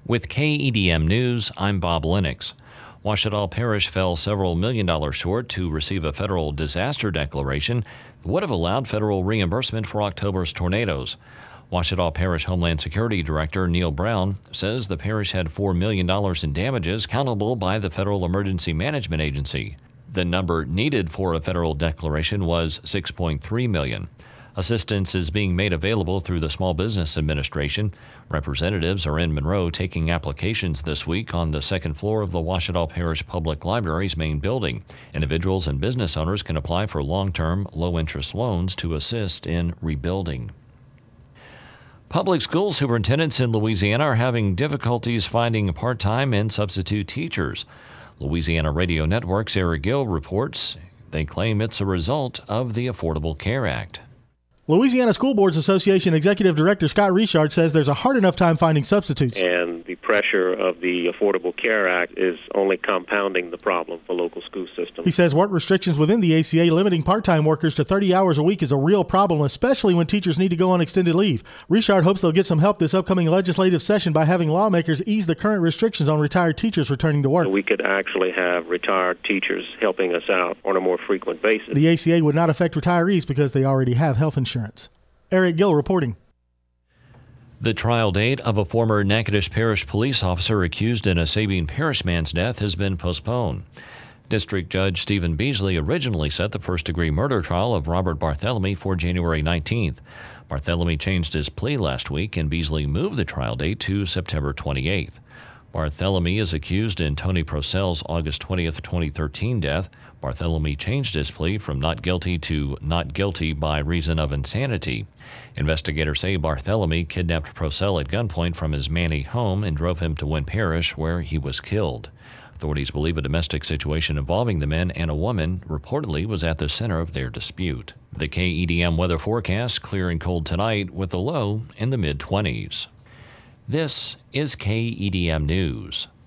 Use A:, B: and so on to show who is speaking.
A: With KEDM News, I'm Bob Lennox. Ouachita Parish fell several $1 million short to receive a federal disaster declaration that would have allowed federal reimbursement for October's tornadoes. Ouachita Parish Homeland Security Director Neil Brown says the parish had $4 million in damages countable by the Federal Emergency Management Agency. The number needed for a federal declaration was $6.3 million. Assistance is being made available through the Small Business Administration. Representatives are in Monroe taking applications this week on the second floor of the Ouachita Parish Public Library's main building. Individuals and business owners can apply for long-term, low-interest loans to assist in rebuilding. Public school superintendents in Louisiana are having difficulties finding part-time and substitute teachers. Louisiana Radio Network's Eric Gill reports they claim it's a result of the Affordable Care Act.
B: Louisiana School Boards Association Executive Director Scott Richard says there's a hard enough time finding substitutes.
C: And the pressure of the Affordable Care Act is only compounding the problem for local school systems.
B: He says work restrictions within the ACA limiting part-time workers to 30 hours a week is a real problem, especially when teachers need to go on extended leave. Richard hopes they'll get some help this upcoming legislative session by having lawmakers ease the current restrictions on retired teachers returning to work.
C: We could actually have retired teachers helping us out on a more frequent basis.
B: The ACA would not affect retirees because they already have health insurance. Eric Gill reporting.
A: The trial date of a former Natchitoches Parish police officer accused in a Sabine Parish man's death has been postponed. District Judge Stephen Beasley originally set the first-degree murder trial of Robert Barthelemy for January 19th. Barthelemy changed his plea last week, and Beasley moved the trial date to September 28th. Barthelemy is accused in Tony Procell's August 20th, 2013 death. Barthelemy changed his plea from not guilty to not guilty by reason of insanity. Investigators say Barthelemy kidnapped Procell at gunpoint from his Manny home and drove him to Wynn Parish, where he was killed. Authorities believe a domestic situation involving the men and a woman reportedly was at the center of their dispute. The KEDM weather forecast: clear and cold tonight with a low in the mid-20s. This is KEDM News.